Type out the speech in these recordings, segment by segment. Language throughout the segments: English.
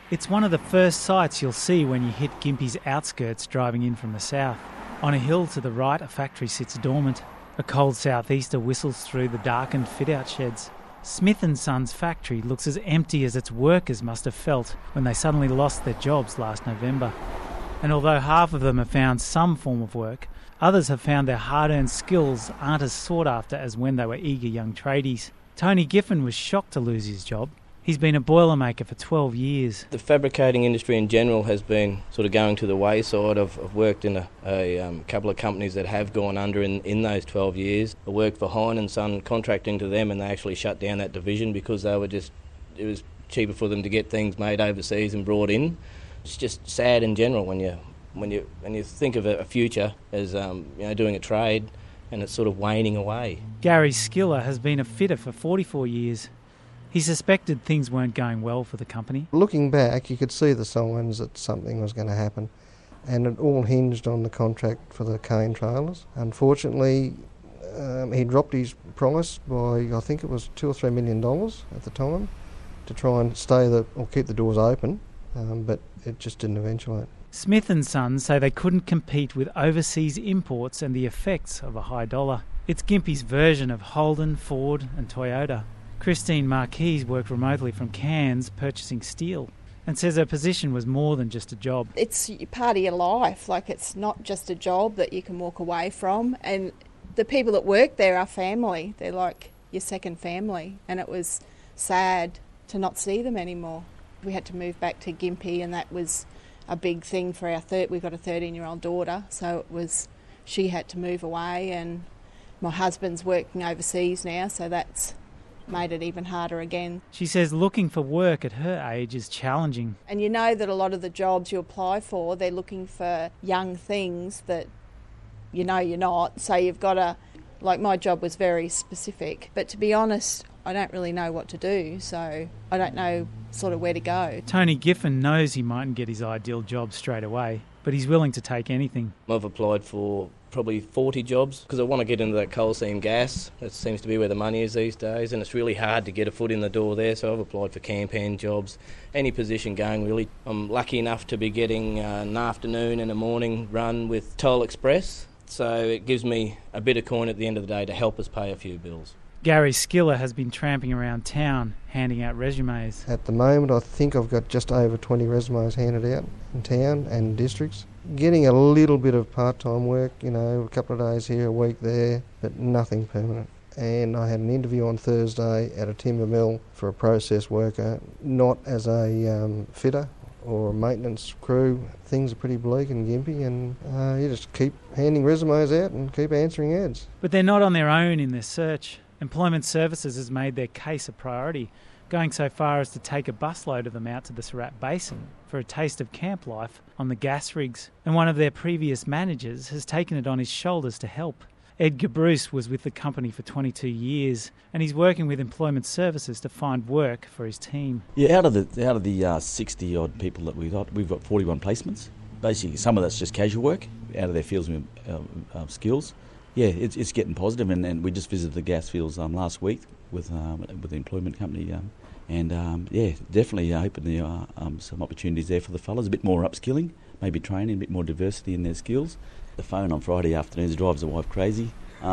It's one of the first sights you'll see when you hit Gympie's outskirts driving in from the south. On a hill to the right, a factory sits dormant. A cold southeaster whistles through the darkened fit-out sheds. Smith & Son's factory looks as empty as its workers must have felt when they suddenly lost their jobs last November. And although half of them have found some form of work, others have found their hard-earned skills aren't as sought after as when they were eager young tradies. Tony Giffen was shocked to lose his job. He's been a boilermaker for 12 years. The fabricating industry in general has been sort of going to the wayside. I've worked in a couple of companies that have gone under in those 12 years. I worked for Hein & Son contracting to them, and they actually shut down that division because it was cheaper for them to get things made overseas and brought in. It's just sad in general when you think of a future as doing a trade and it's sort of waning away. Gary Skiller has been a fitter for 44 years. He suspected things weren't going well for the company. Looking back, you could see the signs that something was going to happen, and it all hinged on the contract for the cane trailers. Unfortunately, he dropped his price by, I think it was $2 or $3 million at the time, to try and keep the doors open, but it just didn't eventuate. Smith & Son say they couldn't compete with overseas imports and the effects of a high dollar. It's Gympie's version of Holden, Ford and Toyota. Christine Marquise worked remotely from Cairns purchasing steel and says her position was more than just a job. It's part of your life, it's not just a job that you can walk away from, and the people that work there are family. They're like your second family, and it was sad to not see them anymore. We had to move back to Gympie, and that was a big thing for we've got a 13-year-old daughter, so she had to move away, and my husband's working overseas now, so that's made it even harder again. She says looking for work at her age is challenging. And you know that a lot of the jobs you apply for, they're looking for young things that you're not. So you've got to, my job was very specific. But to be honest, I don't really know what to do, so I don't know sort of where to go. Tony Giffen knows he mightn't get his ideal job straight away, but he's willing to take anything. I've applied for probably 40 jobs because I want to get into that coal seam gas. That seems to be where the money is these days, and it's really hard to get a foot in the door there, so I've applied for campaign jobs, any position going really. I'm lucky enough to be getting an afternoon and a morning run with Toll Express, so it gives me a bit of coin at the end of the day to help us pay a few bills. Gary Skiller has been tramping around town handing out resumes. At the moment, I think I've got just over 20 resumes handed out in town and districts. Getting a little bit of part-time work, a couple of days here, a week there, but nothing permanent. And I had an interview on Thursday at a timber mill for a process worker, not as a fitter or a maintenance crew. Things are pretty bleak in Gympie, and you just keep handing resumes out and keep answering ads. But they're not on their own in their search. Employment Services has made their case a priority, going so far as to take a busload of them out to the Surat Basin for a taste of camp life on the gas rigs. And one of their previous managers has taken it on his shoulders to help. Edgar Bruce was with the company for 22 years, and he's working with Employment Services to find work for his team. Yeah, out of the 60-odd people that we've got 41 placements. Basically, some of that's just casual work out of their fields of skills. Yeah, it's getting positive, and we just visited the gas fields last week with the employment company, definitely hoping there are some opportunities there for the fellas, a bit more upskilling, maybe training, a bit more diversity in their skills. The phone on Friday afternoons drives the wife crazy.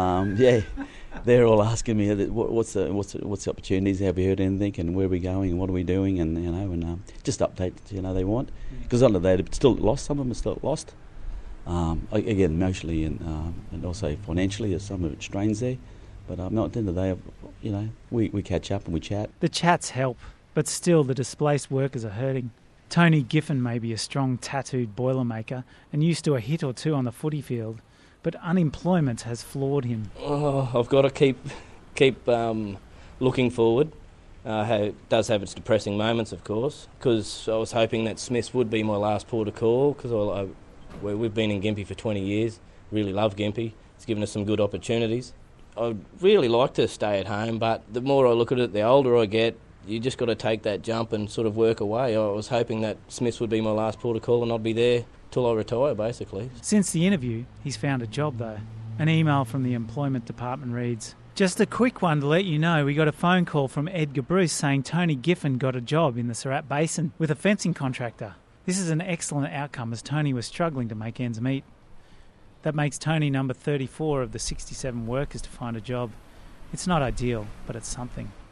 They're all asking me what's the opportunities, have you heard anything, and where are we going, and what are we doing, and just updates they want, because they're still lost. Some of them are still lost. Again, emotionally and also financially, there's some of it strains there. But at the end of the day, we catch up and we chat. The chats help, but still the displaced workers are hurting. Tony Giffen may be a strong tattooed boilermaker and used to a hit or two on the footy field, but unemployment has floored him. I've got to keep looking forward. It does have its depressing moments, of course, because I was hoping that Smiths would be my last port of call, because we've been in Gympie for 20 years, really love Gympie. It's given us some good opportunities. I'd really like to stay at home, but the more I look at it, the older I get, you just got to take that jump and sort of work away. I was hoping that Smiths would be my last port of call and I'd be there till I retire, basically. Since the interview, he's found a job, though. An email from the Employment Department reads, Just a quick one to let you know, we got a phone call from Edgar Bruce saying Tony Giffen got a job in the Surat Basin with a fencing contractor. This is an excellent outcome as Tony was struggling to make ends meet. That makes Tony number 34 of the 67 workers to find a job. It's not ideal, but it's something.